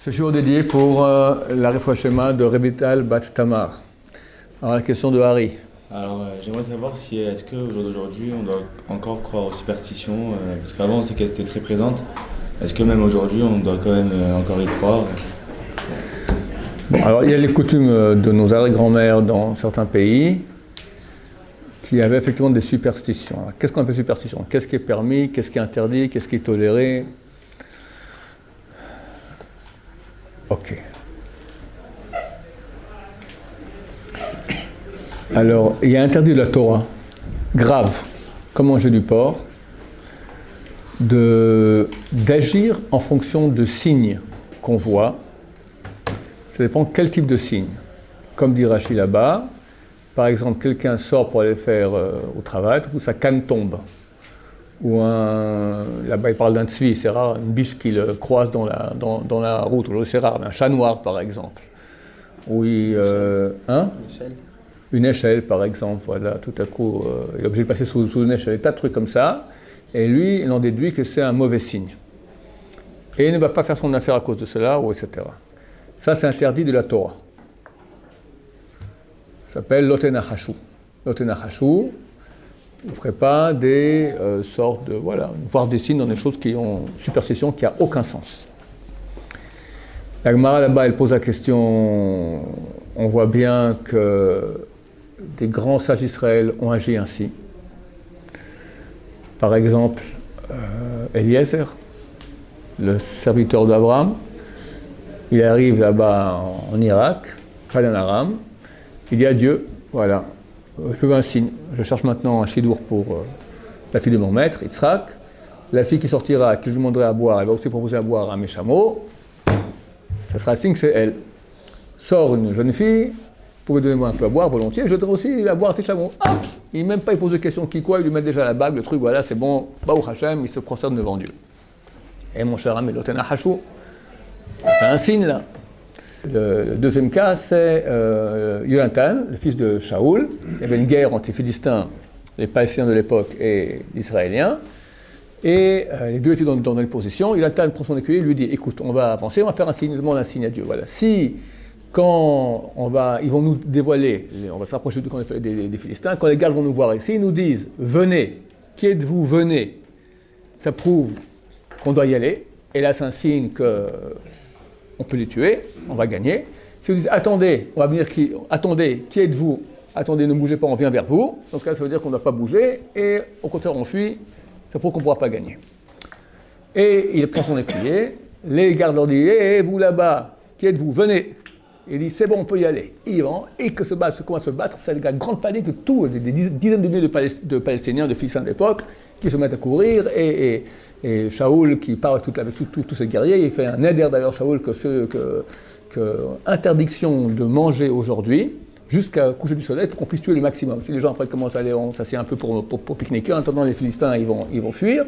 Ce jour dédié pour la Refoua Shema de Revital Bat Tamar. Alors la question de Harry. Alors j'aimerais savoir si est-ce qu'au jour d'aujourd'hui on doit encore croire aux superstitions, parce qu'avant on sait qu'elles étaient très présentes. Est-ce que même aujourd'hui on doit quand même encore y croire? Bon, alors il y a les coutumes de nos arrière-grand-mères dans certains pays qui avaient effectivement des superstitions. Alors, qu'est-ce qu'on appelle superstition? Qu'est-ce qui est permis? Qu'est-ce qui est interdit? Qu'est-ce qui est toléré? Ok. Alors, il y a interdit de la Torah, grave, comme manger du porc, d'agir en fonction de signes qu'on voit. Ça dépend quel type de signe. Comme dit Rachid là-bas, par exemple, quelqu'un sort pour aller faire au travail, tout coup sa canne tombe. Ou là-bas il parle d'un tzvi, c'est rare, une biche qui le croise dans la route, aujourd'hui c'est rare, un chat noir par exemple. Oui, une échelle par exemple, voilà, tout à coup il est obligé de passer sous une échelle, des tas de trucs comme ça, et lui il en déduit que c'est un mauvais signe. Et il ne va pas faire son affaire à cause de cela, ou etc. Ça c'est interdit de la Torah. Ça s'appelle l'otenachashu. L'otenachashu, vous ne ferez pas des sortes de, voilà, voir des signes dans des choses qui ont superstition qui n'a aucun sens. La Gemara là-bas, elle pose la question, on voit bien que des grands sages d'Israël ont agi ainsi. Par exemple, Eliezer, le serviteur d'Abraham, il arrive là-bas en Irak, Padan Aram, il dit à Dieu, voilà, je veux un signe. Je cherche maintenant un chidour pour la fille de mon maître, Yitzhak. La fille qui sortira, qui je lui demanderai à boire, elle va aussi proposer à boire à mes chameaux. Ça sera un signe que c'est elle. Sort une jeune fille, vous pouvez donner-moi un peu à boire volontiers, je donnerai aussi à boire à tes chameaux. Hop, il même pas il pose de questions qui quoi, il lui met déjà la bague, le truc, voilà, c'est bon, Baruch Hashem, il se prosterne devant Dieu. Et mon cher ami l'otenachashu, on fait un signe là. Le deuxième cas, c'est Yonatan, le fils de Shaoul. Il y avait une guerre entre les Philistins, les Palestiniens de l'époque, et les Israéliens. Et les deux étaient dans une position. Yonatan prend son écuyer et lui dit, écoute, on va avancer, on va faire un signe, demande un signe à Dieu. Voilà. Si, quand ils vont nous dévoiler, on va se rapprocher des Philistins, quand les gardes vont nous voir ici, ils nous disent, venez, qui êtes-vous, venez. Ça prouve qu'on doit y aller. Et là, c'est un signe que on peut les tuer, on va gagner. Si vous dites, attendez, on va venir attendez, qui êtes-vous? Attendez, ne bougez pas, on vient vers vous. Dans ce cas, ça veut dire qu'on ne doit pas bouger, et au contraire, on fuit, ça prouve qu'on ne pourra pas gagner. Et il prend son écuyer, les gardes leur disent, vous là-bas, qui êtes-vous? Venez. Il dit, c'est bon, on peut y aller. Ils vont, et que se battre, comment se battre, c'est la grande panique de tous, des dizaines de milliers de Palestiniens, de Philistins de l'époque, qui se mettent à courir, et Shaoul qui part avec tous ses guerriers, il fait un éder d'ailleurs Shaoul que interdiction de manger aujourd'hui jusqu'à coucher du soleil pour qu'on puisse tuer le maximum. Si les gens après commencent à aller s'assied un peu pour pique-niquer, en attendant les Philistins ils vont fuir.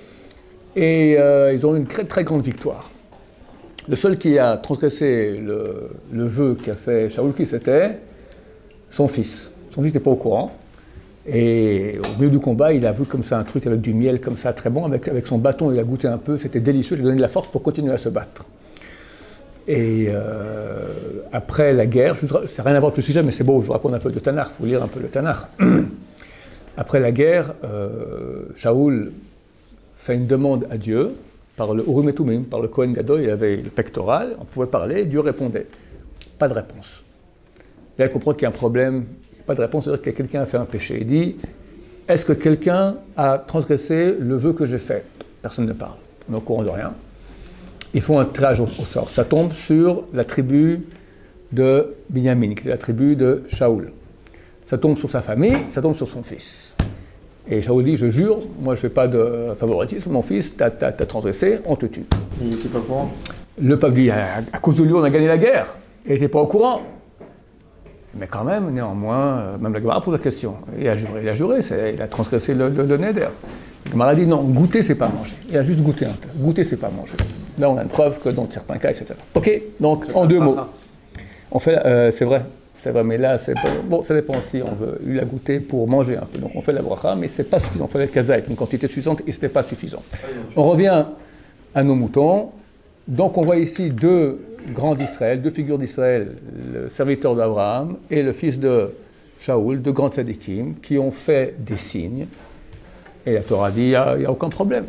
Et ils ont eu une très très grande victoire. Le seul qui a transgressé le vœu qu'a fait Shaoul, qui c'était son fils. Son fils n'était pas au courant. Et au milieu du combat, il a vu comme ça un truc avec du miel comme ça, très bon. Avec son bâton, il a goûté un peu, c'était délicieux, il lui a donné de la force pour continuer à se battre. Et après la guerre, ça n'a rien à voir avec le sujet, mais c'est beau, je vous raconte un peu de Tanakh, il faut lire un peu le Tanakh. Après la guerre, Shaoul fait une demande à Dieu, par le Urim et Tumim, par le Kohen Gadol, il avait le pectoral, on pouvait parler, Dieu répondait. Pas de réponse. Là, il comprend qu'il y a un problème. Pas de réponse, c'est-à-dire que quelqu'un a fait un péché. Il dit, est-ce que quelqu'un a transgressé le vœu que j'ai fait? Personne ne parle, on est au courant de rien. Ils font un tirage au sort. Ça tombe sur la tribu de Binyamin, qui est la tribu de Shaoul. Ça tombe sur sa famille, ça tombe sur son fils. Et Shaoul dit, je jure, moi je ne fais pas de favoritisme, mon fils, t'as transgressé, on te tue. Il n'était pas au courant? Le peuple dit, à cause de lui, on a gagné la guerre. Et il n'était pas au courant. Mais quand même, néanmoins, même la Gemara pose la question. Il a juré, il a transgressé le neder. La Gemara dit non, goûter, c'est pas manger. Il a juste goûté un peu. Goûter, c'est pas manger. Là, on a une preuve que dans certains cas, etc. Ok, donc en deux mots. On fait, c'est vrai, mais là, c'est pas, bon, ça dépend si on veut. Il a goûté pour manger un peu. Donc on fait la bracha, mais c'est pas suffisant. On fait la kaza avec une quantité suffisante et ce n'est pas suffisant. On revient à nos moutons. Donc on voit ici deux grands d'Israël, deux figures d'Israël, le serviteur d'Abraham et le fils de Shaoul, deux grands tzadikim, qui ont fait des signes. Et la Torah dit, il n'y a aucun problème.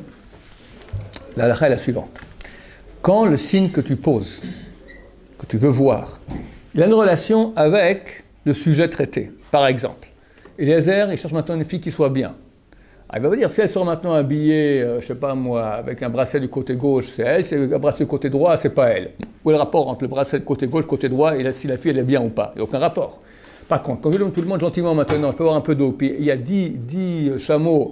La halakha est la suivante. Quand le signe que tu poses, que tu veux voir, il a une relation avec le sujet traité. Par exemple, Eliezer, il cherche maintenant une fille qui soit bien. Il va me dire, si elle sort maintenant habillée, je ne sais pas moi, avec un bracelet du côté gauche, c'est elle, si un bracelet du côté droit, c'est pas elle. Où est le rapport entre le bracelet du côté gauche, côté droit, et si la fille elle est bien ou pas? Il n'y a aucun rapport. Par contre, quand je donne tout le monde gentiment maintenant, je peux avoir un peu d'eau, puis il y a 10 chameaux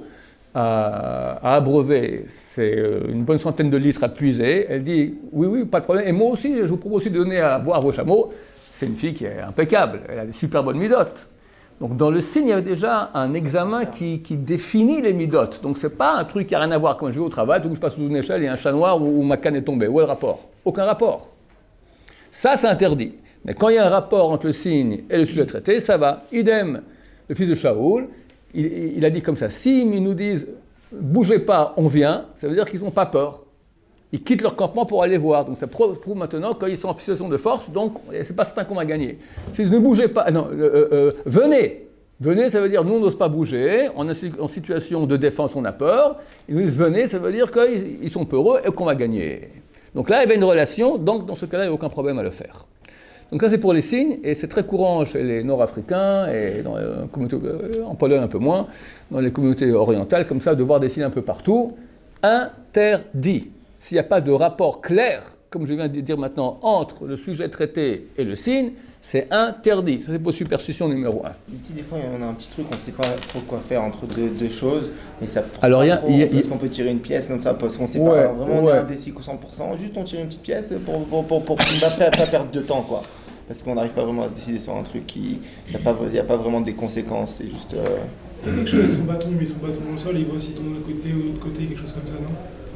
à abreuver, c'est une bonne centaine de litres à puiser, elle dit, oui, pas de problème, et moi aussi, je vous propose aussi de donner à boire vos chameaux. C'est une fille qui est impeccable, elle a des super bonnes midotes. Donc dans le signe, il y avait déjà un examen qui définit les midotes. Donc c'est pas un truc qui n'a rien à voir. Quand je vais au travail, tout que je passe sous une échelle, il y a un chat noir où ma canne est tombée. Où est le rapport? Aucun rapport. Ça, c'est interdit. Mais quand il y a un rapport entre le signe et le sujet traité, ça va. Idem, le fils de Shaoul, il a dit comme ça, si ils nous disent « bougez pas, on vient », ça veut dire qu'ils n'ont pas peur. Ils quittent leur campement pour aller voir. Donc ça prouve maintenant qu'ils sont en situation de force, donc c'est pas certain qu'on va gagner. S'ils ne bougez pas, non, venez. Venez, ça veut dire nous on n'ose pas bouger, on est en situation de défense, on a peur. Ils nous disent venez, ça veut dire qu'ils sont peureux et qu'on va gagner. Donc là, il y avait une relation, donc dans ce cas-là, il n'y a aucun problème à le faire. Donc ça c'est pour les signes, et c'est très courant chez les Nord-Africains, et dans les communautés, en Pologne un peu moins, dans les communautés orientales, comme ça, de voir des signes un peu partout. Interdit. S'il n'y a pas de rapport clair, comme je viens de dire maintenant, entre le sujet traité et le signe, c'est interdit. Ça, c'est pour superstition numéro 1. Ici, des fois, on a un petit truc, on ne sait pas trop quoi faire entre deux choses, mais ça prend alors, parce qu'on peut tirer une pièce comme ça, parce qu'on ne sait pas vraiment, on est indécis ou 100%, juste on tire une petite pièce pour ne pas perdre de temps, quoi. Parce qu'on n'arrive pas vraiment à se décider sur un truc qui... Il n'y a pas vraiment des conséquences, c'est juste... Il y a quelque chose avec son bâton, il met son bâton au sol, il voit s'il tombe d'un côté ou de l'autre côté, quelque chose comme ça, non?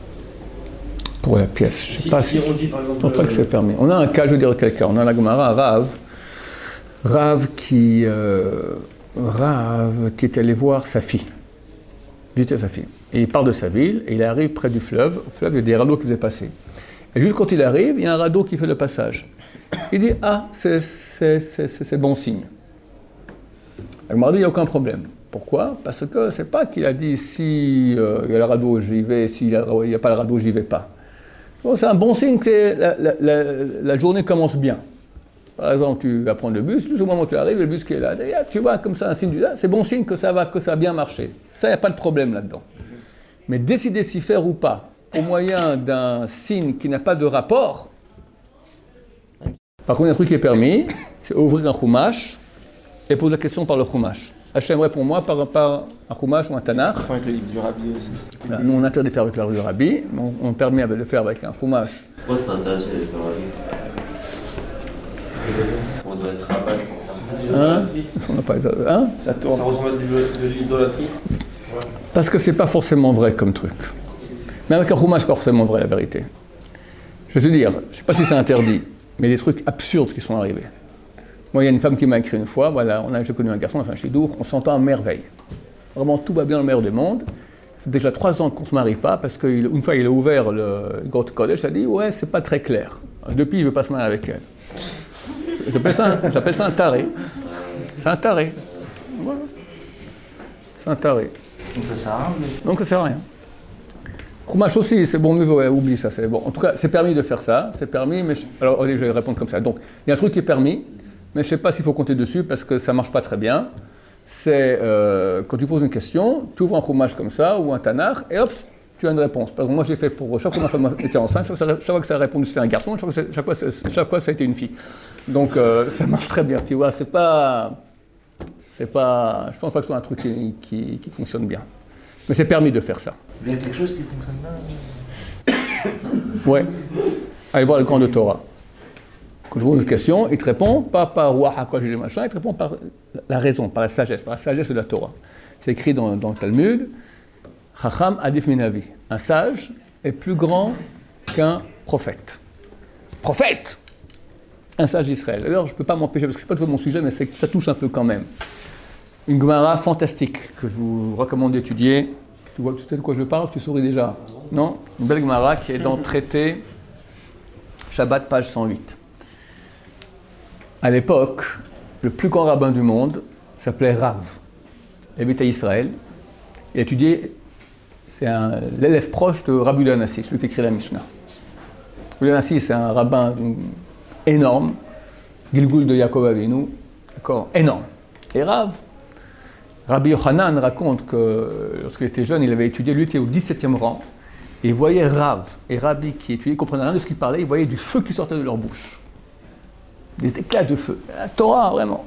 Pour la pièce, je ne sais pas si on dit par exemple... pas que c'est permis. On a un cas, je veux dire quelqu'un, on a la Gemara, Rav qui est allé voir sa fille, visiter sa fille. Et il part de sa ville, et il arrive près du fleuve. Au fleuve, il y a des radeaux qui faisaient passer. Et juste quand il arrive, il y a un radeau qui fait le passage. Il dit, ah, c'est bon signe. Elle m'a dit, il n'y a aucun problème. Pourquoi? Parce que c'est pas qu'il a dit, si il y a le radeau, j'y vais, s'il n'y a pas le radeau, j'y vais pas. Bon, c'est un bon signe que la journée commence bien. Par exemple, tu vas prendre le bus, juste au moment où tu arrives, le bus qui est là, tu vois comme ça un signe du c'est bon signe que ça a bien marché. Ça, il n'y a pas de problème là-dedans. Mais décider s'y faire ou pas, au moyen d'un signe qui n'a pas de rapport. Par contre, il y a un truc qui est permis, c'est ouvrir un chumash et poser la question par le chumash. Hachem répond-moi par un chumash ou un tanakh. On fait avec le livre du Rabbi aussi. Nous, on interdit de faire avec le livre du Rabbi, mais on permet de le faire avec un chumash. Pourquoi c'est interdit avec le Rabbi? On doit être rabbin pour Hein? On n'a pas hein? Ça tourne. Ça ressemble à de l'idolâtrie? Parce que c'est pas forcément vrai comme truc. Même avec un chumash, c'est pas forcément vrai la vérité. Je vais te dire, je sais pas si c'est interdit, mais des trucs absurdes qui sont arrivés. Moi, il y a une femme qui m'a écrit une fois, voilà, j'ai connu un garçon, enfin chez Dour, on s'entend à merveille. Vraiment, tout va bien dans le meilleur des mondes. C'est déjà 3 ans qu'on ne se marie pas, parce qu'une fois il a ouvert le Grot College, il a dit, ouais, c'est pas très clair. Depuis, il ne veut pas se marier avec elle. J'appelle ça un taré. C'est un taré. Voilà. C'est un taré. Donc ça sert à rien. Donc ça sert à rien. Chumash aussi, c'est bon, ouais, oublie ça, c'est bon. En tout cas, c'est permis de faire ça, c'est permis, mais... Alors, allez, je vais répondre comme ça. Donc, il y a un truc qui est permis, mais je ne sais pas s'il faut compter dessus, parce que ça ne marche pas très bien. C'est, quand tu poses une question, tu ouvres un chumash comme ça, ou un tanakh, et hop, tu as une réponse. Par exemple, moi, j'ai fait pour chaque fois que ma femme était enceinte, chaque fois que ça a répondu, c'était un garçon, chaque fois, ça a été une fille. Donc, ça marche très bien, tu vois, c'est pas... Je pense pas que ce soit un truc qui fonctionne bien. Mais c'est permis de faire ça. Il y a quelque chose qui fonctionne bien. Ouais. Allez voir le grand de Torah. Quand tu poses une question, il te répond, pas par Ouah, quoi, j'ai machin, il te répond par la raison, par la sagesse de la Torah. C'est écrit dans le Talmud, Chacham Adif Minavi. Un sage est plus grand qu'un prophète. Prophète! Un sage d'Israël. D'ailleurs, je ne peux pas m'empêcher, parce que ce n'est pas tout mon sujet, mais ça touche un peu quand même. Une Gemara fantastique que je vous recommande d'étudier. Tu sais de quoi je parle? Tu souris déjà? Non? Une belle Gemara qui est dans le traité Shabbat, page 108. À l'époque, le plus grand rabbin du monde s'appelait Rav. Il habitait à Israël. Il a étudié, c'est l'élève proche de Rabbi Yehuda Hanassi, celui qui écrit la Mishnah. Rabbi Yehuda Hanassi, c'est un rabbin énorme, Gilgul de Yaakov Avinu, d'accord, énorme. Et Rabbi Yochanan raconte que lorsqu'il était jeune, il avait étudié, lui était au 17e rang, et il voyait Rav et Rabbi qui étudiaient, ne comprenaient rien de ce qu'ils parlaient, il voyait du feu qui sortait de leur bouche. Des éclats de feu. La Torah, vraiment.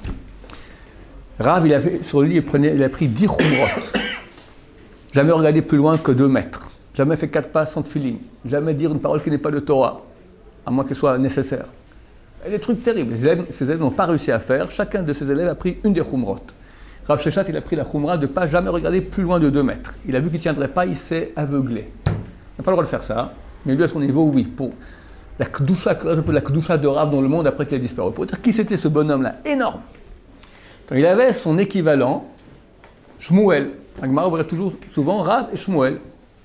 Rav, sur le lit, il a pris 10 khumrot. Jamais regardé plus loin que 2 mètres. Jamais fait 4 pas sans tefillin. Jamais dire une parole qui n'est pas de Torah, à moins qu'elle soit nécessaire. Et des trucs terribles. Ses élèves n'ont pas réussi à faire. Chacun de ses élèves a pris une des khumrot. Rav Sheshat, il a pris la khumra de ne pas jamais regarder plus loin de 2 mètres. Il a vu qu'il ne tiendrait pas, il s'est aveuglé. Il n'a pas le droit de faire ça, mais lui, à son niveau, oui. Pour la kedusha de Rav dans le monde après qu'il a disparu. Pour dire qui c'était ce bonhomme-là, énorme. Donc, il avait son équivalent, Shmuel. Agmara verrait toujours souvent Rav et Shmuel.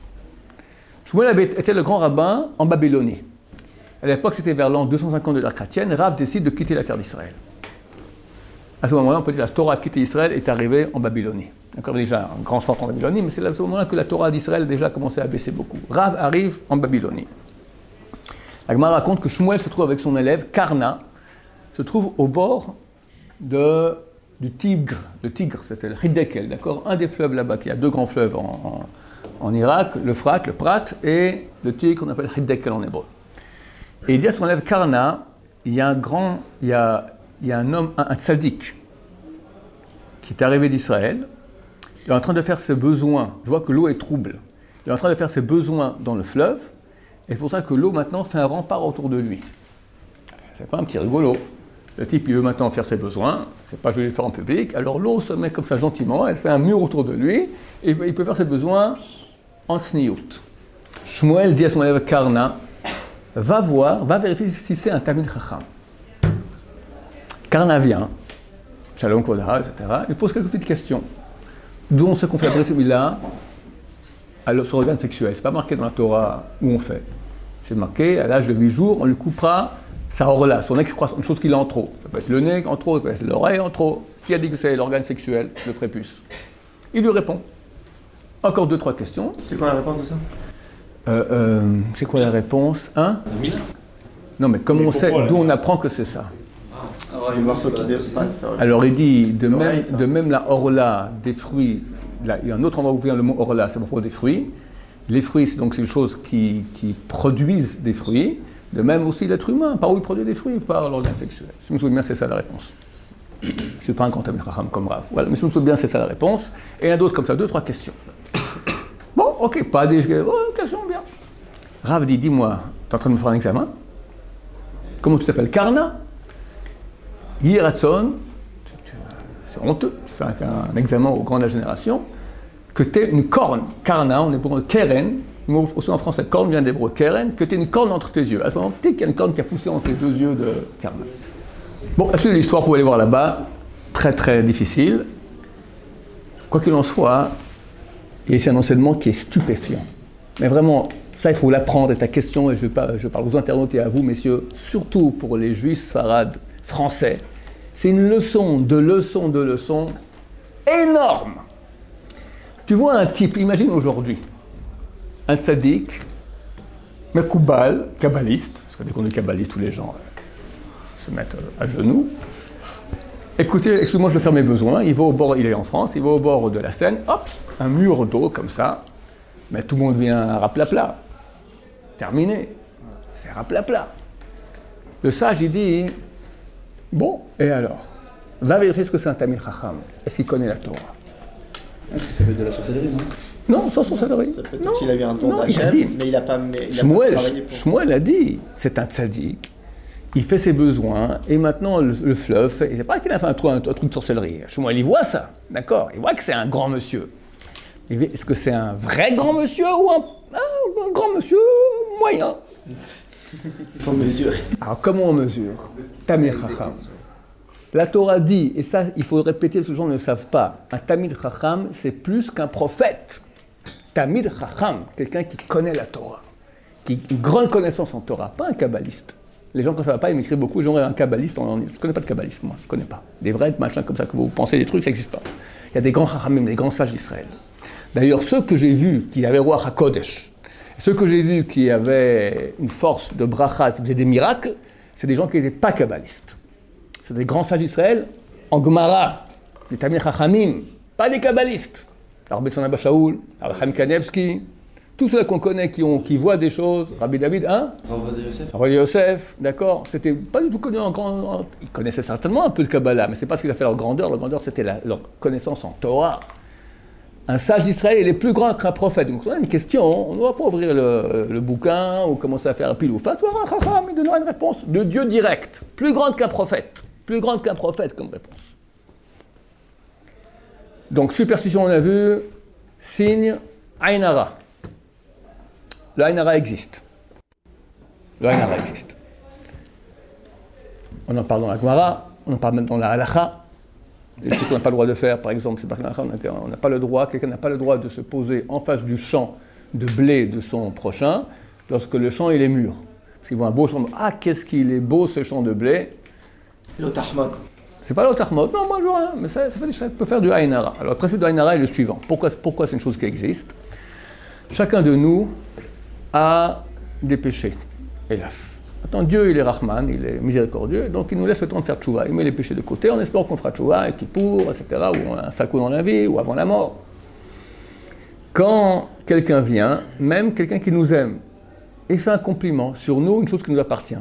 Shmuel était le grand rabbin en Babylonie. À l'époque, c'était vers l'an 250 de l'ère chrétienne. Rav décide de quitter la terre d'Israël. À ce moment-là, on peut dire que la Torah a quitté Israël et est arrivée en Babylonie. Encore déjà un grand centre en Babylonie, mais c'est à ce moment-là que la Torah d'Israël a déjà commencé à baisser beaucoup. Rav arrive en Babylonie. La Gemara raconte que Shmuel se trouve avec son élève, Karna, se trouve au bord du Tigre. Le Tigre, c'était le Hiddekel, d'accord? Un des fleuves là-bas, il y a 2 grands fleuves en Irak, le Frat, le Prat, et le Tigre qu'on appelle Hiddekel en hébreu. Et il dit à son élève Karna, il y a un homme, un tzaddik, qui est arrivé d'Israël. Il est en train de faire ses besoins. Je vois que l'eau est trouble. Il est en train de faire ses besoins dans le fleuve. Et c'est pour ça que l'eau, maintenant, fait un rempart autour de lui. C'est pas un petit rigolo. Le type, il veut maintenant faire ses besoins. C'est pas joli de le faire en public. Alors l'eau se met comme ça gentiment. Elle fait un mur autour de lui. Et il peut faire ses besoins en tsniout. Shmuel dit à son élève Karna, va vérifier si c'est un Talmid Chacham. Karna vient, Shalom Koda, etc. Il pose quelques petites questions. D'où on sait qu'on fait la Brit Mila sur l'organe sexuel. C'est pas marqué dans la Torah où on fait. C'est marqué, à l'âge de 8 jours, on lui coupera sa orla, son excroissance, une chose qu'il a en trop. Ça peut être le nez en trop, ça peut être l'oreille en trop. Qui a dit que c'est l'organe sexuel, le prépuce? Il lui répond. Encore 2-3 questions. C'est quoi la réponse de ça? C'est quoi la réponse? Hein? Non, mais comment on sait, d'où on apprend que c'est ça? Le morceau qui dépasse. Alors il dit, de même la orla des fruits, là, il y a un autre endroit où vient le mot orla, c'est à propos des fruits. Les fruits, c'est une chose qui produisent des fruits. De même aussi l'être humain, par où il produit des fruits? Par l'organe sexuel. Si je me souviens bien, c'est ça la réponse. Je ne suis pas un grand Talmid Chacham comme Rav. Voilà, mais si je me souviens bien, c'est ça la réponse. Et il y en a d'autres comme ça, 2-3 questions. Bon, ok, pas des questions, bien. Rav dit, dis-moi, tu es en train de me faire un examen? Comment tu t'appelles? Karna? Yiratson, c'est honteux, tu fais un examen au grand de la génération, que tu es une corne. Karna, on est pour Keren, mais aussi en français, corne vient d'hébreu, Keren, que tu es une corne entre tes yeux. À ce moment, tu sais qu'il y a une corne qui a poussé entre les 2 yeux de Karna. Bon, la suite de l'histoire, vous pouvez aller voir là-bas, très très difficile. Quoi qu'il en soit, il y a ici un enseignement qui est stupéfiant. Mais vraiment, ça, il faut l'apprendre, et ta question, et je parle aux internautes et à vous, messieurs, surtout pour les juifs sfarades français. C'est une leçon énorme. Tu vois un type, imagine aujourd'hui, un tzaddik, Mekoubal, kabbaliste, parce que dès qu'on est kabbaliste, tous les gens se mettent à genoux. Écoutez, excusez-moi, je vais faire mes besoins. Il va au bord, il est en France, il va au bord de la Seine, hop, un mur d'eau comme ça, mais tout le monde vient raplapla. Terminé. C'est raplapla. Le sage, il dit, bon, et alors? Va vérifier ce que c'est un Talmid Chacham. Est-ce qu'il connaît la Torah? Est-ce que ça peut être de la sorcellerie, non? Non, sans sorcellerie. Parce qu'il a eu un don d'Hachem, mais il n'a pas travaillé pour... Shmuel a dit, c'est un tzaddik, il fait ses besoins, et maintenant le fleuve, c'est pas qu'il a fait un truc de sorcellerie. Shmuel, il voit ça, d'accord? Il voit que c'est un grand monsieur. Est-ce que c'est un vrai grand monsieur ou un grand monsieur moyen? Il faut mesurer. Alors comment on mesure? Talmid Chacham. La Torah dit, et ça il faut le répéter parce que les gens ne le savent pas, un Talmid Chacham c'est plus qu'un prophète. Talmid Chacham, quelqu'un qui connaît la Torah, qui a une grande connaissance en Torah, pas un kabbaliste. Les gens, quand ça va pas, ils m'écrivent beaucoup. J'aurais un kabbaliste. Je ne connais pas de kabbaliste, moi. Je ne connais pas. Des vrais machins comme ça que vous pensez, des trucs, ça n'existe pas. Il y a des grands chachamim, des grands sages d'Israël. D'ailleurs, ceux que j'ai vus qui avaient roi HaKodesh, ceux que j'ai vus qui avaient une force de bracha, qui faisaient des miracles, c'est des gens qui n'étaient pas kabbalistes. C'est des grands sages d'Israël en Gemara, des Tamil Chachamim, pas des kabbalistes. Alors Besson Abba Shaul, Chaim Kanevski, tous ceux qu'on connaît qui voient des choses, Rabbi David, hein? Rabbi Yosef, d'accord, c'était pas du tout connu en grand. Ils connaissaient certainement un peu de Kabbalah, mais c'est pas ce qu'il a fait leur grandeur. Leur grandeur, c'était leur connaissance en Torah. Un sage d'Israël, il est plus grand qu'un prophète. Donc, on a une question, on ne va pas ouvrir le bouquin ou commencer à faire un pile ou face. Un chacham, il donnera une réponse de Dieu direct. Plus grande qu'un prophète. Plus grande qu'un prophète comme réponse. Donc, superstition, on a vu, signe, Ainara. Le Ainara existe. Le Ainara existe. On en parle dans la Gemara, on en parle même dans la Halacha. Les trucs qu'on n'a pas le droit de faire, par exemple, c'est parce qu'on n'a pas le droit, quelqu'un n'a pas le droit de se poser en face du champ de blé de son prochain lorsque le champ il est mûr. Parce qu'ils voient un beau champ, ah qu'est-ce qu'il est beau ce champ de blé. L'otahmod. C'est pas l'otahmod, non, moi je vois rien, mais ça peut faire du Ainara. Alors le principe du Ainara est le suivant. Pourquoi c'est une chose qui existe? Chacun de nous a des péchés, hélas. Maintenant, Dieu, il est Rahman, il est miséricordieux, donc il nous laisse le temps de faire tchouva. Il met les péchés de côté en espérant qu'on fera tchouva, et Kippour, etc., ou un sale coup dans la vie, ou avant la mort. Quand quelqu'un vient, même quelqu'un qui nous aime, et fait un compliment sur nous, une chose qui nous appartient.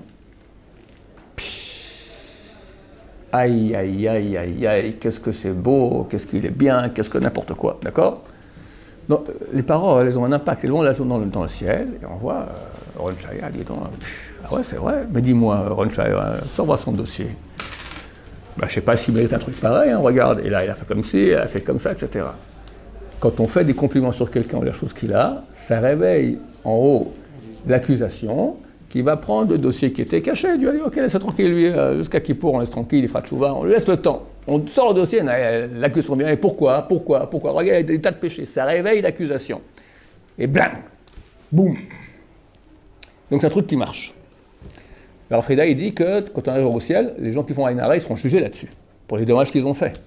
Psh, aïe, aïe, aïe, aïe, aïe, qu'est-ce que c'est beau, qu'est-ce qu'il est bien, qu'est-ce que n'importe quoi, d'accord? Donc, les paroles, elles ont un impact, elles vont là dans le ciel, et on voit, Ron Shaya, dis donc, ah ouais, c'est vrai, mais dis-moi, Ron Shaya, sors-moi son dossier. Ben, je ne sais pas s'il mérite un truc pareil, hein, regarde, et là, il a fait comme ci, il a fait comme ça, etc. Quand on fait des compliments sur quelqu'un ou la chose qu'il a, ça réveille en haut l'accusation qui va prendre le dossier qui était caché. Dieu a dit, ok, laisse tranquille, lui, jusqu'à Kippour, on laisse tranquille, il fera tchouva, on lui laisse le temps. On sort le dossier, l'accusation vient, et pourquoi? Regarde, il y a des tas de péchés. Ça réveille l'accusation. Et blam, boum. Donc c'est un truc qui marche. Alors Frida, il dit que quand on arrive au ciel, les gens qui font Ainara, ils seront jugés là-dessus, pour les dommages qu'ils ont faits.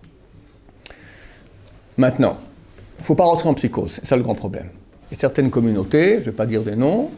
Maintenant, il ne faut pas rentrer en psychose, c'est ça le grand problème. Il y a certaines communautés, je ne vais pas dire des noms,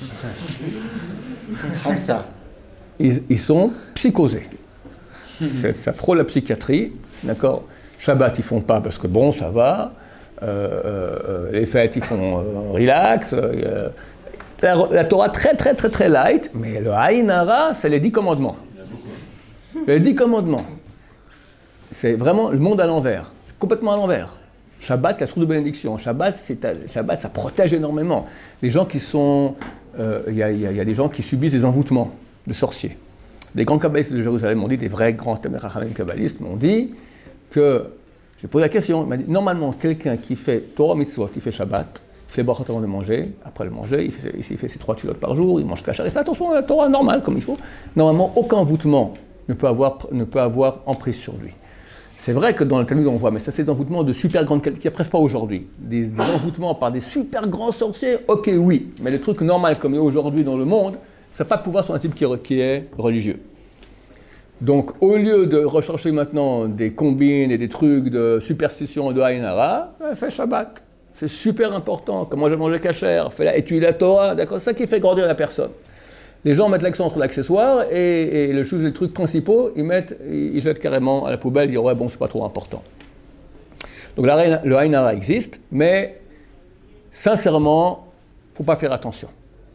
ils sont psychosés. Ça frôle la psychiatrie, d'accord? Shabbat, ils font pas parce que bon, ça va. Les fêtes, ils font relax. La Torah très light, mais le Ainara, c'est les 10 commandements. Les 10 commandements. C'est vraiment le monde à l'envers. C'est complètement à l'envers. Shabbat, c'est la source de bénédiction. Shabbat, ça protège énormément. Les gens qui sont... Il y a des gens qui subissent des envoûtements de sorciers. Des grands kabbalistes de Jérusalem m'ont dit, des vrais grands kabbalistes m'ont dit que... J'ai posé la question, il m'a dit, normalement, quelqu'un qui fait Torah Mitzvot, qui fait Shabbat, il fait brachot avant de manger, après le manger, il fait ses 3 tfilotes par jour, il mange kachar, il fait attention à la Torah normale, comme il faut. Normalement, aucun envoûtement ne peut avoir emprise sur lui. C'est vrai que dans le Talmud, on voit, mais ça, c'est des envoûtements de super grande qualité, qu'il n'y a presque pas aujourd'hui. Des envoûtements par des super grands sorciers, ok, oui, mais les trucs normaux comme il y a aujourd'hui dans le monde, ça n'a pas de pouvoir sur un type qui est religieux. Donc, au lieu de rechercher maintenant des combines et des trucs de superstition de Ainara, fais Shabbat. C'est super important. Comment je mange le kasher, étudie la Torah, d'accord? C'est ça qui fait grandir la personne. Les gens mettent l'accent sur l'accessoire et les trucs principaux, ils jettent carrément à la poubelle, ils disent ouais, bon, c'est pas trop important. Donc, le Ainara existe, mais sincèrement, il ne faut pas faire attention.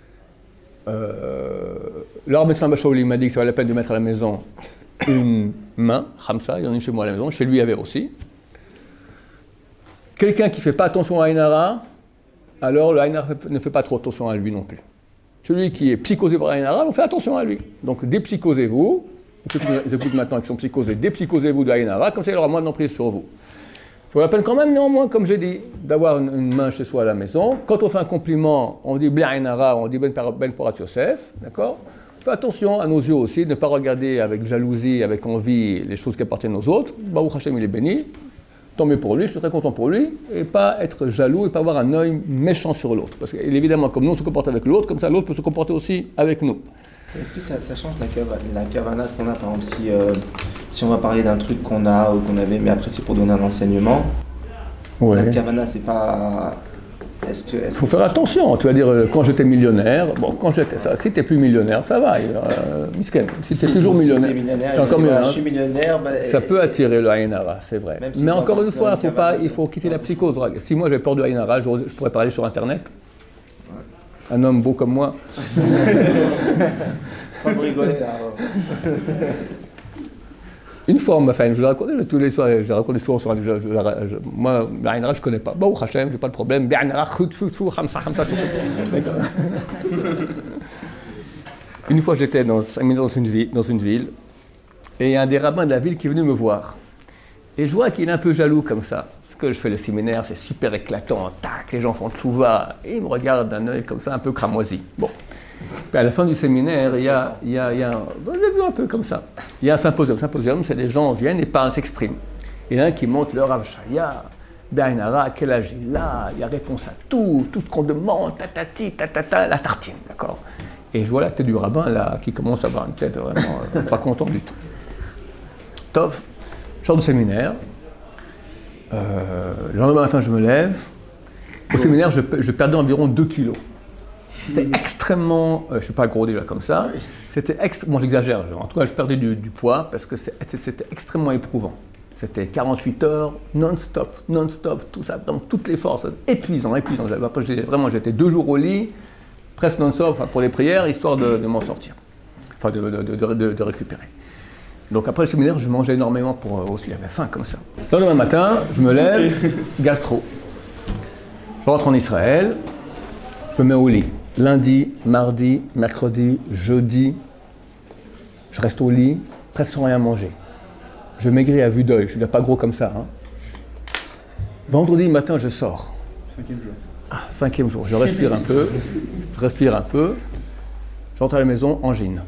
L'Arab Beslan Bachaouli m'a dit que ça valait la peine de mettre à la maison une main, Hamza, il y en a une chez moi à la maison, chez lui il y avait aussi. Quelqu'un qui ne fait pas attention à Ainara, alors le Ainara ne fait pas trop attention à lui non plus. Celui qui est psychosé par Ainara, on fait attention à lui. Donc dépsychosez-vous, ceux qui nous écoutent maintenant qui sont psychosés, dépsychosez-vous de Ainara, comme ça il aura moins d'emprise sur vous. Il faut la peine quand même, néanmoins, comme j'ai dit, d'avoir une main chez soi à la maison. Quand on fait un compliment, on dit Bla Ainara, on dit Ben Porat Yosef, d'accord? On fait attention à nos yeux aussi, de ne pas regarder avec jalousie, avec envie, les choses qui appartiennent aux autres. Baruch Hashem, il est béni. Tant mieux pour lui, je suis très content pour lui. Et pas être jaloux et pas avoir un œil méchant sur l'autre. Parce qu'évidemment, comme nous on se comporte avec l'autre, comme ça l'autre peut se comporter aussi avec nous. Est-ce que ça change la kavana qu'on a, par exemple, si on va parler d'un truc qu'on a ou qu'on avait, mais après c'est pour donner un enseignement. Ouais. La kavana, c'est pas... Il faut faire attention, tu vas dire quand j'étais millionnaire, bon quand j'étais ça, si t'es plus millionnaire, ça va, misken, si t'es toujours millionnaire, t'es encore mieux, je suis millionnaire, ça peut attirer le Aïnara, c'est vrai. Mais encore une fois, il faut quitter la psychose. Si moi j'avais peur du Aïnara, je pourrais parler sur internet. Un homme beau comme moi. Pas pour rigoler là. Une fois, je vous raconte tous les soirs, je raconte des soirs, moi, l'Aïnara, je ne connais pas. Baou Hachem, je n'ai pas de problème. Une fois, j'étais dans une ville, et il y a un des rabbins de la ville qui est venu me voir. Et je vois qu'il est un peu jaloux comme ça. Parce que je fais le séminaire, c'est super éclatant, tac, les gens font tchouva, et il me regarde d'un œil comme ça, un peu cramoisi. Bon. Puis à la fin du séminaire, il y a je l'ai vu un peu comme ça. Il y a un symposium. Symposium, c'est les gens viennent et parlent, s'expriment. Il y en a un qui monte le Rav Shaya, B'Aïnara, quel âge il a, il y a réponse à tout ce qu'on demande, tatati, tatata, la tartine, d'accord. Et je vois la tête du rabbin là, qui commence à avoir une tête vraiment pas content du tout. Tov, je sors du séminaire. Le lendemain matin, je me lève. Au séminaire, je perdais environ 2 kilos. C'était extrêmement, je ne suis pas gros déjà comme ça, c'était bon j'exagère, en tout cas je perdais du poids parce que c'était extrêmement éprouvant. C'était 48 heures, non-stop, tout ça, vraiment toutes les forces, épuisant. Après j'étais 2 jours au lit, presque non-stop, enfin, pour les prières, histoire de m'en sortir, enfin de récupérer. Donc après le séminaire, je mangeais énormément pour aussi, j'avais faim comme ça. Le lendemain matin, je me lève, gastro. Je rentre en Israël, je me mets au lit. Lundi, mardi, mercredi, jeudi, je reste au lit, presque sans rien manger. Je maigris à vue d'œil, je ne suis pas gros comme ça. Hein. Vendredi matin, je sors. 5e jour. 5e jour, je respire un peu, je rentre à la maison, angine.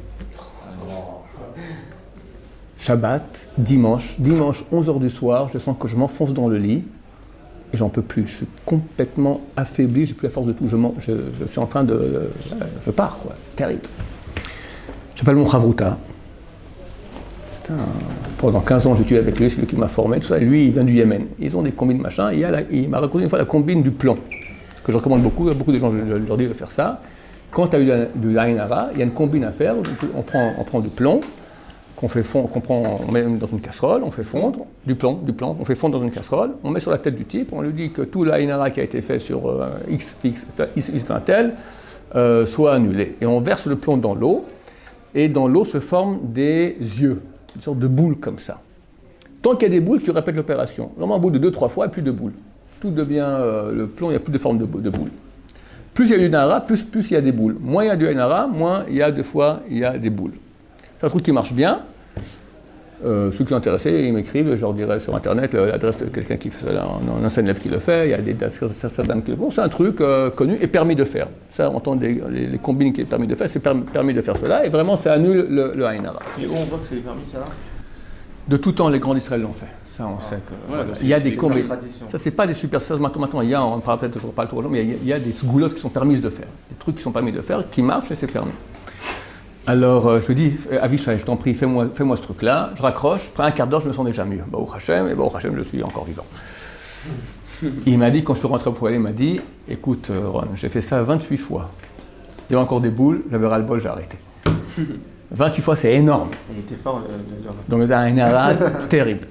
Shabbat, dimanche, 11h du soir, je sens que je m'enfonce dans le lit. Et j'en peux plus, je suis complètement affaibli, j'ai plus la force de tout, je suis en train je pars quoi, terrible. J'appelle mon Chavruta. Pendant 15 ans j'étudie avec lui, c'est lui qui m'a formé, tout ça, et lui il vient du Yémen. Ils ont des combines machin, et il m'a raconté une fois la combine du plomb, que je recommande beaucoup, beaucoup de gens, je leur dis de faire ça. Quand tu as eu du Aïnara, il y a une combine à faire, on prend du plomb, on met dans une casserole, on fait fondre du plomb, on fait fondre dans une casserole, on met sur la tête du type, on lui dit que tout l'Aïnara qui a été fait sur X d'un tel soit annulé. Et on verse le plomb dans l'eau, et dans l'eau se forment des yeux, une sorte de boules comme ça. Tant qu'il y a des boules, tu répètes l'opération. Normalement, au bout de 2-3 fois, il n'y a plus de boules. Tout devient le plomb, il n'y a plus de forme de boules. Plus il y a du Aïnara, plus il y a des boules. Moins il y a du Aïnara, moins il y a des boules. C'est un truc qui marche bien. Ceux qui sont intéressés, ils m'écrivent, je leur dirai sur internet l'adresse de quelqu'un qui fait ça, un ancien élève qui le fait, il y a des certaines qui le font. C'est un truc connu et permis de faire. Ça, on entend les combines qui est permis de faire, c'est permis de faire cela, et vraiment ça annule le Aïnara. Et où on voit que c'est permis ça là? De tout temps, les grands d'Israël l'ont fait. Ça, on sait que. Voilà, il y a des combines. Ça, c'est pas des superstitions. Maintenant, on parle peut-être toujours pas trop, mais il y a des sgoulottes qui sont permises de faire. Des trucs qui sont permis de faire, qui marchent et c'est permis. Alors, je lui dis, Avishai, je t'en prie, fais-moi ce truc-là. Je raccroche, après un quart d'heure, je me sens déjà mieux. Baou Hachem, et Baou Hachem, je suis encore vivant. Il m'a dit, quand je suis rentré au poêle, il m'a dit, écoute, Ron, j'ai fait ça 28 fois. Il y avait encore des boules, j'avais ras-le-bol, j'ai arrêté. 28 fois, c'est énorme. Il était fort, Donc, c'est un Aïnara terrible.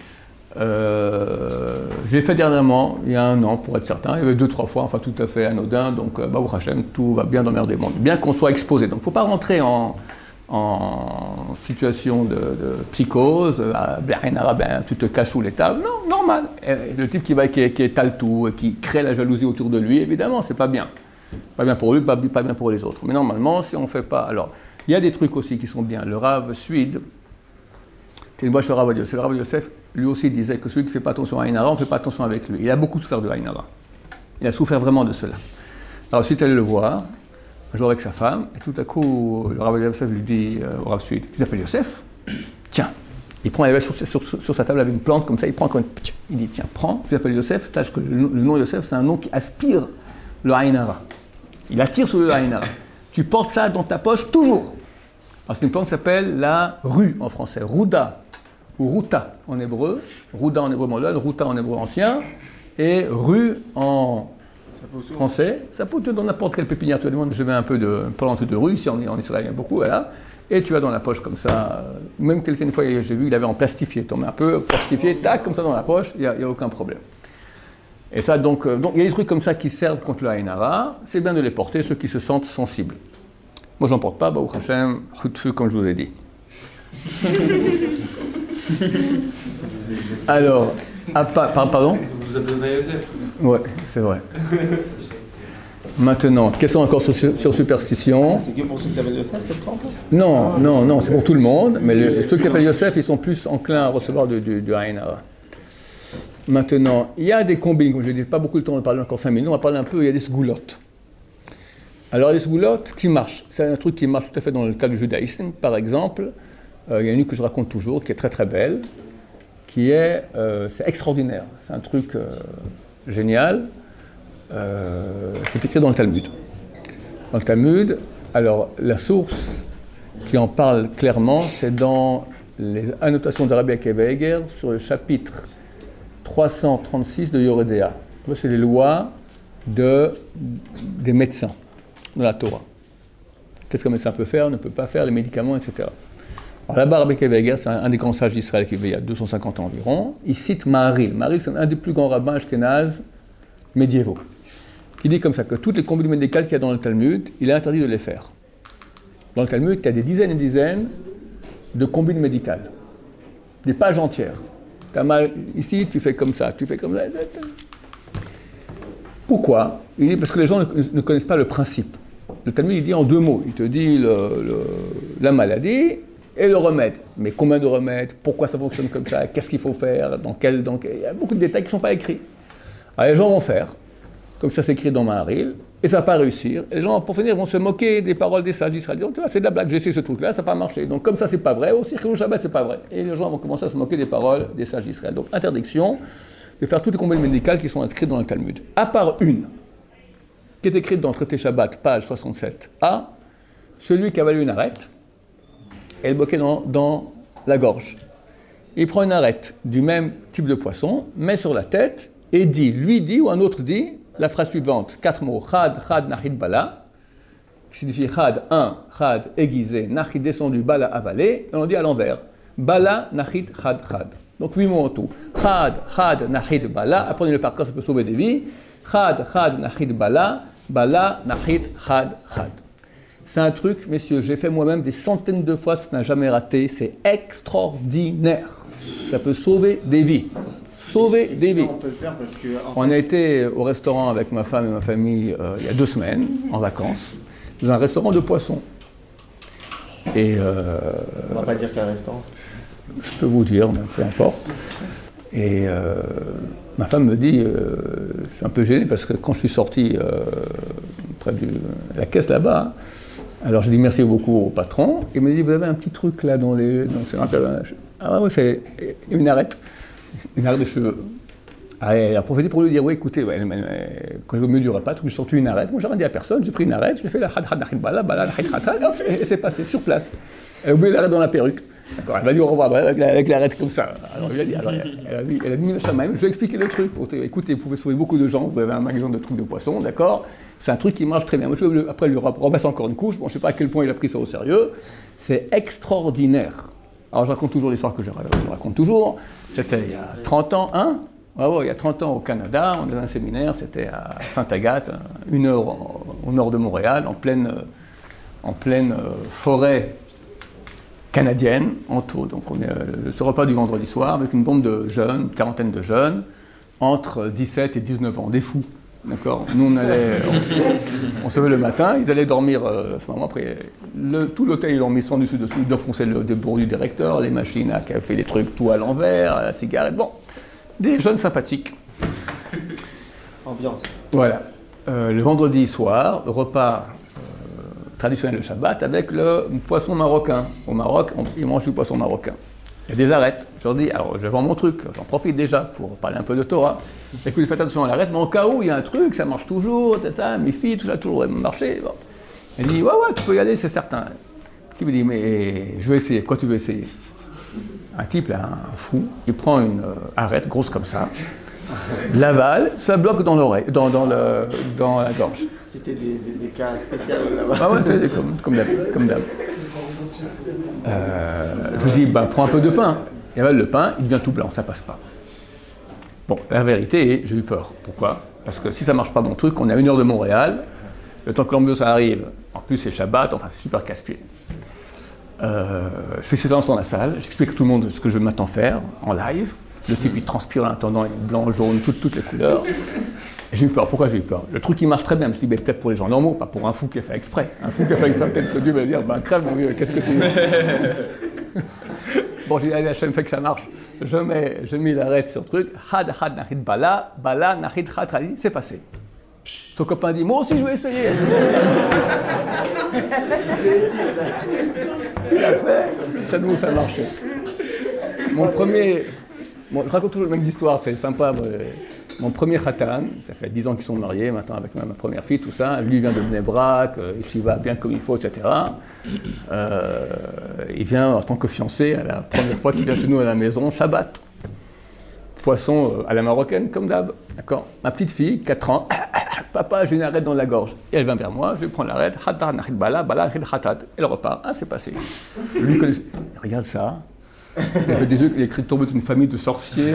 J'ai fait dernièrement, il y a 1 an pour être certain, il y avait 2-3 fois, enfin tout à fait anodin, donc Baou Hachem, tout va bien dans le meilleur des mondes, bien qu'on soit exposé. Donc il ne faut pas rentrer en situation de psychose, tu te caches sous les tables, non, normal. Et le type qui étale tout, qui crée la jalousie autour de lui, évidemment, c'est pas bien. Pas bien pour lui, pas bien pour les autres. Mais normalement, si on ne fait pas... Alors, il y a des trucs aussi qui sont bien. Le Rav Suid, c'est une voix sur le Rav Yosef. Le Rav Yosef, lui aussi, disait que celui qui ne fait pas attention à Aïnara, on ne fait pas attention avec lui. Il a beaucoup souffert de Aïnara. Il a souffert vraiment de cela. Alors, ensuite, elle le voir, un jour avec sa femme, et tout à coup, le Rav Yosef lui dit au Rav Suid, tu t'appelles Yosef? Tiens. Il prend, il avait sur sa table avec une plante comme ça, il prend comme il dit, tiens, prends, tu t'appelles Yosef, sache que le nom Yosef, c'est un nom qui aspire le Aïnara. Il attire sur le Aïnara. Tu portes ça dans ta poche toujours. Alors, c'est une plante qui s'appelle la rue en français, Rouda, ou Ruta en hébreu. Rouda en hébreu moderne, Ruta en hébreu ancien, et rue en français. Ça pousse dans n'importe quelle pépinière. Tu vas demander, je mets un peu de plante de rue, ici en Israël il y a beaucoup, voilà. Et tu as dans la poche comme ça, même quelqu'un une fois j'ai vu, il avait en plastifié, tu en mets un peu plastifié, tac, comme ça dans la poche, il n'y a aucun problème. Et ça, donc, il y a des trucs comme ça qui servent contre le Aïn Hara, c'est bien de les porter, ceux qui se sentent sensibles. Moi, j'en porte pas, Baruch Hashem, coup de feu, comme je vous ai dit. Alors, pardon ? Vous appelez Yosef. Ouais, c'est vrai. Maintenant, questions encore sur superstition. C'est que pour ceux qui s'appellent Yosef, cette plante ? Non, c'est pour tout le monde, mais ceux qui s'appellent Yosef, ils sont plus enclins à recevoir du Aïn Hara. Maintenant, il y a des combines, comme je n'ai pas beaucoup de temps de parler encore 5 minutes, on va parler un peu, il y a des sgoulottes. Alors les sgoulottes qui marchent, c'est un truc qui marche tout à fait dans le cas du judaïsme, par exemple, il y en a une que je raconte toujours, qui est très très belle, qui est, c'est extraordinaire, c'est un truc génial, c'est écrit dans le Talmud. Dans le Talmud, alors la source qui en parle clairement, c'est dans les annotations de Rabbi Akiva Eger sur le chapitre 336 de Yoredea. C'est les lois des médecins dans la Torah. Qu'est-ce qu'un médecin peut faire, ne peut pas faire, les médicaments, etc. Alors là-bas, Rabbi Akiva Eger, c'est un des grands sages d'Israël qui vivait il y a 250 ans environ. Il cite Maharil. Maharil, c'est un des plus grands rabbins ashkénazes médiévaux, qui dit comme ça que toutes les combines médicales qu'il y a dans le Talmud, il est interdit de les faire. Dans le Talmud, il y a des dizaines et des dizaines de combines médicales, des pages entières. T'as mal ici, tu fais comme ça, tu fais comme ça. Pourquoi ? Il dit parce que les gens ne connaissent pas le principe. Le Talmud, il dit en 2 mots. Il te dit la maladie et le remède. Mais combien de remèdes ? Pourquoi ça fonctionne comme ça ? Qu'est-ce qu'il faut faire ? Il y a beaucoup de détails qui ne sont pas écrits. Alors les gens vont faire, comme ça c'est écrit dans Maharil, et ça ne va pas réussir. Et les gens, pour finir, vont se moquer des paroles des sages d'Israël. Ils disent, tu vois, c'est de la blague, j'ai essayé ce truc-là, ça n'a pas marché. Donc comme ça, c'est pas vrai. Aussi, le Shabbat, c'est pas vrai. Et les gens vont commencer à se moquer des paroles des sages d'Israël. Donc, interdiction de faire toutes les combines médicales qui sont inscrites dans le Talmud. À part une, qui est écrite dans le traité Shabbat, page 67a, celui qui a avalé une arête et le bloqué dans la gorge. Il prend une arête du même type de poisson, met sur la tête et lui dit, ou un autre dit, la phrase suivante, 4 mots, chad, nahid, bala, qui signifie chad, chad, aiguisé, nahid, descendu, bala, avalé, et on dit à l'envers, bala, nahid, chad. Donc 8 mots en tout. Chad, nahid, bala, apprenez-le par cœur, ça peut sauver des vies. Chad, nahid, bala, nahid, chad. C'est un truc, messieurs, j'ai fait moi-même des centaines de fois, ça n'a jamais raté, c'est extraordinaire. Ça peut sauver des vies. Sauver des vies. On peut le faire parce que, on a été au restaurant avec ma femme et ma famille il y a 2 semaines, en vacances, dans un restaurant de poissons. Et on va pas dire qu'un restaurant. Je peux vous dire, mais peu importe. Et ma femme me dit, je suis un peu gêné parce que quand je suis sorti près de la caisse là-bas, alors je dis merci beaucoup au patron, il me dit, vous avez un petit truc là dans c'est ah ouais, c'est une arête de cheveux. Ah, elle a profité pour lui dire, oui, écoutez, quand je vais au milieu du repas, j'ai sorti une arête, moi j'ai rien dit à personne, j'ai pris une arête, j'ai fait la bala, et c'est passé sur place. Elle a oublié l'arête dans la perruque. D'accord, elle va dire au revoir avec l'arête comme ça. Alors, elle a mis le chamaïm, je lui ai expliqué le truc. Écoutez, vous pouvez sauver beaucoup de gens, vous avez un magasin de trucs de poissons, d'accord ? C'est un truc qui marche très bien. Après, il lui repasse encore une couche. Bon, je ne sais pas à quel point il a pris ça au sérieux. C'est extraordinaire. Alors, je raconte toujours l'histoire que je raconte toujours. C'était il y a 30 ans, hein ? Ouais, il y a 30 ans au Canada, on avait un séminaire, c'était à Sainte-Agathe, 1 heure au nord de Montréal, en pleine forêt canadienne, en tout. Donc on est ce repas du vendredi soir avec une bande de jeunes, une quarantaine de jeunes, entre 17 et 19 ans, des fous. D'accord ? Nous on se levait le matin, ils allaient dormir à ce moment. Après, tout l'hôtel, ils l'ont mis sans dessus, ils défonçaient le bureau du directeur, les machines à café, les trucs, tout à l'envers, à la cigarette. Bon, des jeunes sympathiques. Ambiance. Voilà. Le vendredi soir, le repas traditionnel de Shabbat avec le poisson marocain. Au Maroc, ils mangent du poisson marocain. Il y a des arêtes. Je leur dis, alors je vends mon truc, j'en profite déjà pour parler un peu de Torah. Écoutez, faites attention à l'arête, mais en cas où il y a un truc, ça marche toujours, mes filles, tout ça a toujours marché. Bon. Elle dit, ouais, tu peux y aller, c'est certain. type me dit, mais je vais essayer. Quoi tu veux essayer? Un type, là, un fou, il prend une arête grosse comme ça, l'avale, ça bloque dans l'oreille, dans la gorge. C'était des cas spéciaux là-bas. Ah ouais, c'est comme d'hab. Je lui dis, bah, prends un peu de pain. Il avale le pain, il devient tout blanc, ça passe pas. Bon, la vérité est, j'ai eu peur. Pourquoi? Parce que si ça marche pas mon truc, on est à 1 heure de Montréal, le temps que l'ambulance arrive, en plus c'est Shabbat, enfin c'est super casse-pied. Je fais séance dans la salle, j'explique à tout le monde ce que je vais maintenant faire, en live. Le type il transpire en attendant, il est blanc, jaune, toutes les couleurs. J'ai eu peur. Pourquoi j'ai eu peur? Le truc il marche très bien, je me suis dit, peut-être pour les gens normaux, pas pour un fou qui a fait exprès. Un fou qui a fait exprès, peut-être que Dieu va dire, ben crève mon vieux, qu'est-ce que tu veux? Bon, j'ai dit, allez, Hachem fait que ça marche. Je mets l'arrêt sur le truc, had nachid bala, bala nachid had, c'est passé. Son copain dit, moi aussi je vais essayer. Il a fait, ça nous a marché. Je raconte toujours la même histoire, c'est sympa. Mon premier khatan, ça fait 10 ans qu'ils sont mariés, maintenant avec ma première fille, tout ça. Lui vient de Bnei Brak, il va bien comme il faut, etc. Il vient en tant que fiancé, à la première fois qu'il vient chez nous à la maison, Shabbat. Poisson à la marocaine, comme d'hab. D'accord. Ma petite fille, 4 ans, papa, j'ai une arête dans la gorge. Et elle vient vers moi, je prends l'arête, hatar, nachid bala, bala, nachid hatat. Elle repart, c'est passé. Lui, regarde ça. Il avait des yeux, il a écrit tomber d'une famille de sorciers.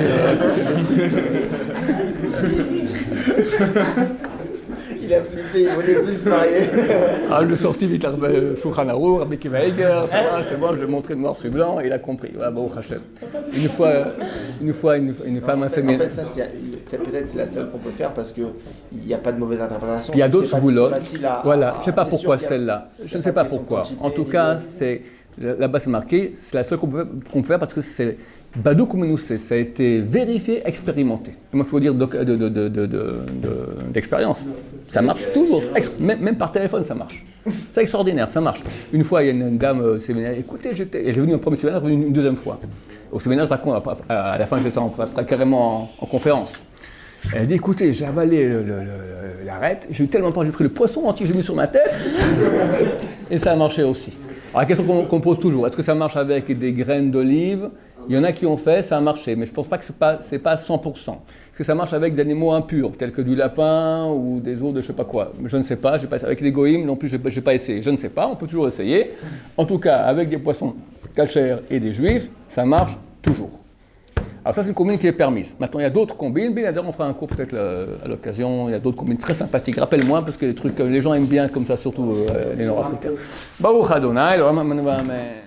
Il a flippé, il voulait plus se marier. Je suis sorti vite, Shulchan Aruch, Rabbi Akiva Eiger, ça va, c'est bon, je lui ai montré noir sur blanc, et il a compris. Ouais, Baruch Hashem. Une fois, une femme inséminée. En fait, ça, peut-être c'est la seule qu'on peut faire parce qu'il n'y a pas de mauvaise interprétation. Il y a d'autres boulottes. Voilà, je ne sais pas pourquoi sûr celle-là. Je ne sais pas pourquoi. En tout cas, là-bas c'est marqué, c'est la seule qu'on peut faire parce que c'est Badou Koumenoussé, ça a été vérifié, expérimenté. Et moi, il faut dire d'expérience. Ça marche toujours, même par téléphone, ça marche. C'est extraordinaire, ça marche. Une fois, il y a une dame au séminaire, écoutez, et j'ai venu au premier séminaire, une deuxième fois. Au séminaire, je raconte, à la fin, je fais ça carrément en conférence. Elle dit, écoutez, j'ai avalé l'arête, j'ai eu tellement peur, j'ai pris le poisson entier, j'ai mis sur ma tête, et ça a marché aussi. Alors la question qu'on pose toujours, est-ce que ça marche avec des graines d'olive? Il y en a qui ont fait, ça a marché, mais je ne pense pas que c'est pas 100%. Est-ce que ça marche avec des animaux impurs, tels que du lapin ou des os de je ne sais pas quoi? Je ne sais pas, avec les goïms non plus, je n'ai pas essayé, je ne sais pas, on peut toujours essayer. En tout cas, avec des poissons kosher et des juifs, ça marche toujours. Alors ça, c'est une combine qui est permise. Maintenant, il y a d'autres combines, mais d'ailleurs, on fera un cours peut-être à l'occasion. Il y a d'autres combines très sympathiques. Rappelle-moi, parce que les trucs que les gens aiment bien comme ça, surtout les Nord-Africains. Baruch Adonai,